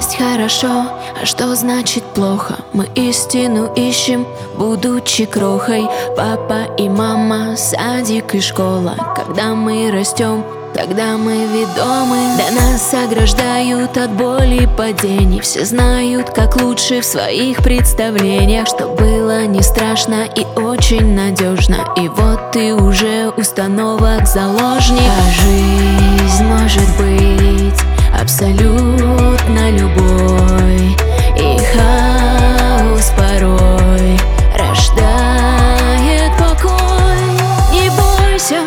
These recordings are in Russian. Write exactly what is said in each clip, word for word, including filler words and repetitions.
есть хорошо, а что значит плохо? Мы истину ищем, будучи крохой. Папа и мама, садик и школа. Когда мы растем, тогда мы ведомы. Да нас ограждают от боли и падений. Все знают, как лучше в своих представлениях, что было не страшно и очень надежно. И вот ты уже установок заложник. А жизнь может быть абсолютно любой, и хаос порой рождает покой. Не бойся,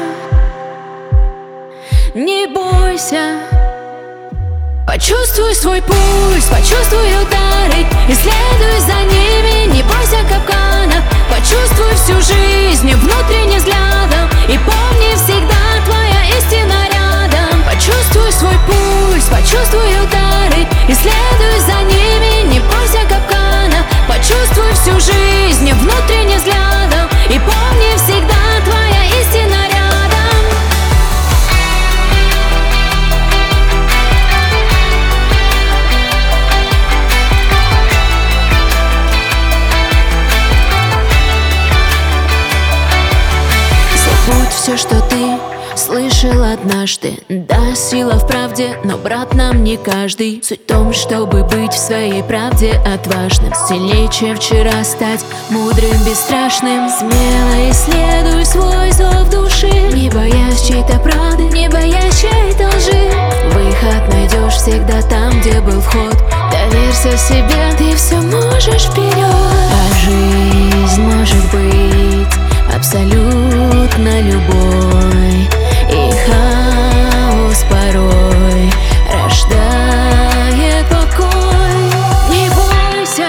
не бойся, почувствуй свой пульс, почувствуй удары, и следуй за ними, не бойся капкана. Почувствуй всю жизнь внутренним взглядом, и помни, всегда твоя истина рядом. Почувствуй свой пульс, почувствуй удары, и следуй за ними, не бойся капкана. Почувствуй всю жизнь внутренним взглядом, и помни, всегда твоя истина рядом. Забудь все, что ты слышал однажды. Да, сила в правде, но брат нам не каждый. Суть в том, чтобы быть в своей правде отважным, сильнее, чем вчера, стать мудрым, бесстрашным. Смело исследуй свой зов души, не боясь чьей-то правды, не боясь чьей-то лжи. Выход найдешь всегда там, где был вход. Доверься себе, ты все можешь вперед. А жизнь может быть абсолютно любой, и хаос порой рождает покой. Не бойся,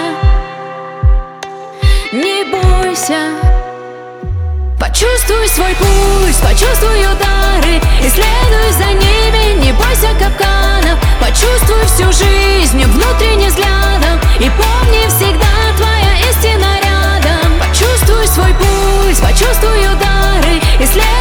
не бойся, почувствуй свой пульс, почувствуй удары, и следуй за ними, не бойся капкана. Почувствуй всю жизнь внутренним взглядом, и помни, всегда твоя истина рядом. Почувствуй свой пульс, почувствуй удары, и следуй